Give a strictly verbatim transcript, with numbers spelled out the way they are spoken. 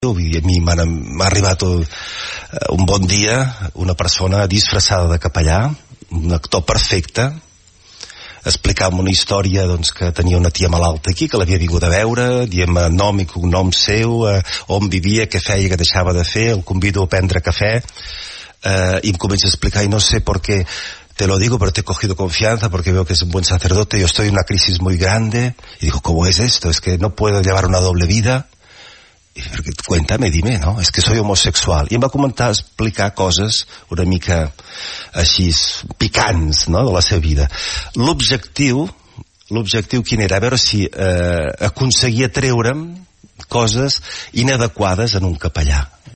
I a mi m'ha arribat un, un bon dia una persona disfressada de capellà, un actor perfecte, explicant una història doncs, que tenia una tia malalta aquí, que l'havia vingut a veure, diem nom i cognom seu, eh, on vivia, què feia, què deixava de fer, el convido a prendre cafè, eh, i em comença a explicar, i no sé por qué te lo digo, pero te he cogido confianza porque veo que es un buen sacerdote, yo estoy en una crisis muy grande, y digo, ¿cómo es esto? Es que no puedo llevar una doble vida. I perquè, cuéntame, dime, no? És que soy homosexual. I em va començar a explicar coses una mica així picants, no?, de la seva vida. L'objectiu, l'objectiu quin era? A veure si eh, aconseguia treure'm coses inadequades en un capellà.